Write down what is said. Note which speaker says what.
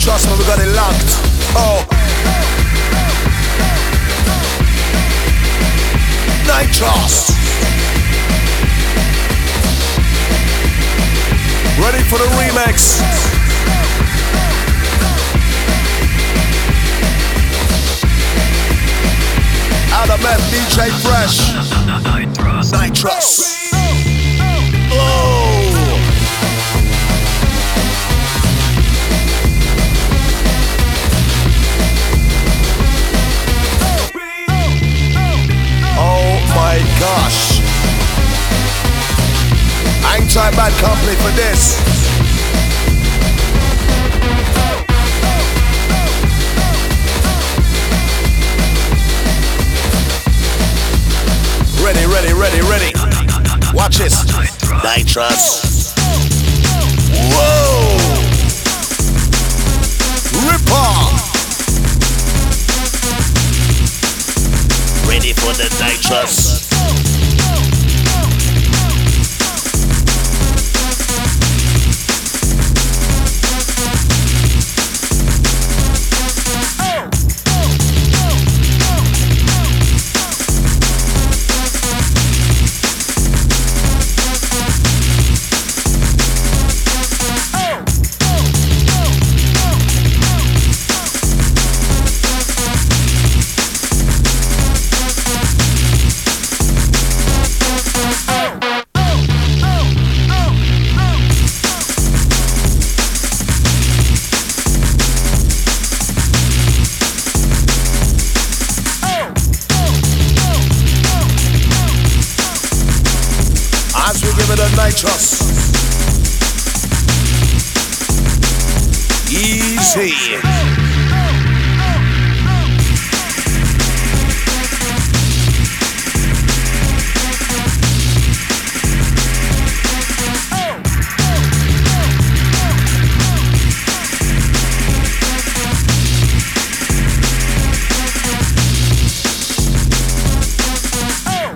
Speaker 1: Trust me, we got it locked. Oh. Nitrous. Ready for the remix. Adam F, DJ Fresh. Nitrous. Oh. Oh my gosh. I ain't trying bad company for this. Ready, ready, ready, ready. Watch this. Nitrous. Whoa. Ripper. Ready for the nitrous. As we give it a nitrous. Easy.